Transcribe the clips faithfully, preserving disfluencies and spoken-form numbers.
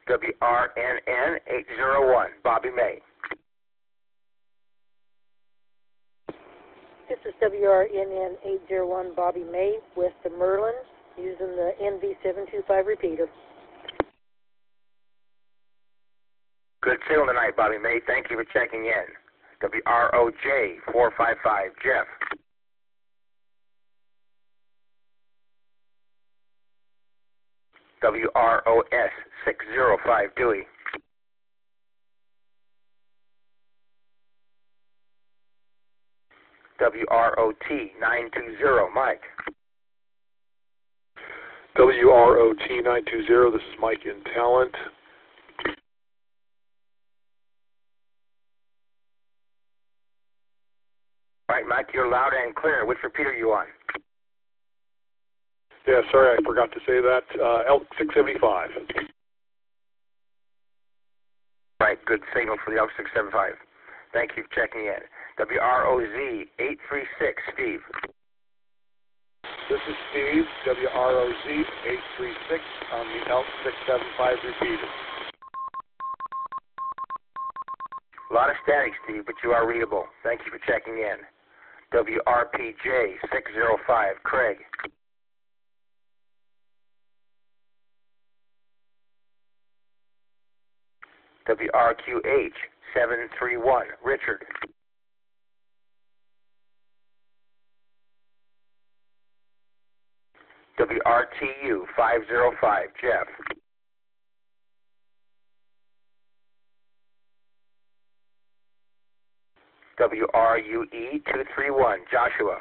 W R N N eight zero one, Bobby May. This is W R N N eight zero one, Bobby May with the Merlin using the N V seven two five repeater. Good signal tonight, Bobby May. Thank you for checking in. W R O J four five five, Jeff. W R O S six zero five, Dewey. W R O T nine two zero, Mike. W R O T nine two zero, this is Mike in Talent. All right, Mike, you're loud and clear. Which repeater are you on? Yeah, sorry, I forgot to say that. Uh, Elk six seventy-five. All right, good signal for the Elk six seventy-five. Thank you for checking in. W R O Z eight three six, Steve. This is Steve, W R O Z eight three six on the Elk six seventy-five repeater. A lot of static, Steve, but you are readable. Thank you for checking in. W R P J six zero five, Craig. W R Q H seven three one, Richard. W R T U five zero five, Jeff. W R U E two three one, Joshua.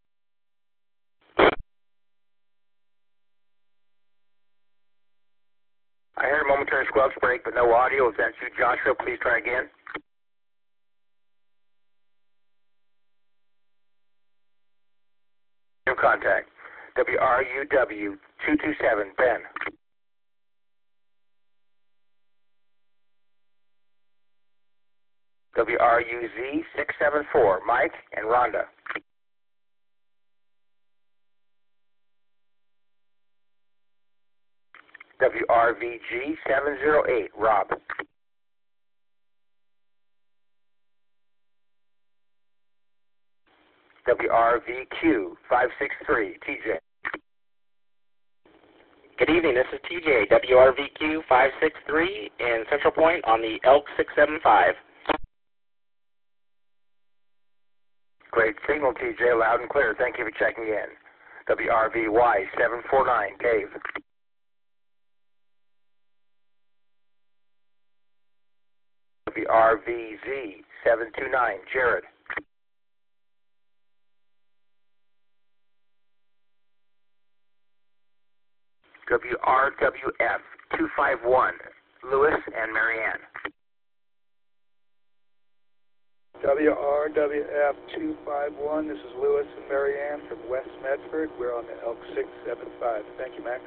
I heard a momentary squelch break, but no audio. If that's you, Joshua, please try again. New contact. W R U W two two seven, Ben. W R U Z six seven four, Mike and Rhonda. W R V G seven zero eight, Rob. W R V Q five six three, T J. Good evening, this is T J, W R V Q five six three in Central Point on the Elk six seven five. Great signal, T J, loud and clear. Thank you for checking in. W R V Y seven four nine, Dave. W R V Z seven two nine, Jared. W R W F two five one, Lewis and Marianne. W R W F two five one, this is Lewis and Marianne from West Medford. We're on the Elk six seven five. Thank you, Max.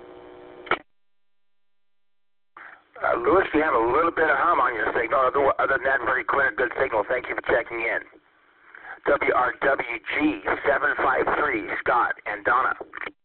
Uh, Lewis, you have a little bit of hum on your signal. Other, other than that, very clear, good signal. Thank you for checking in. W R W G seven five three, Scott and Donna.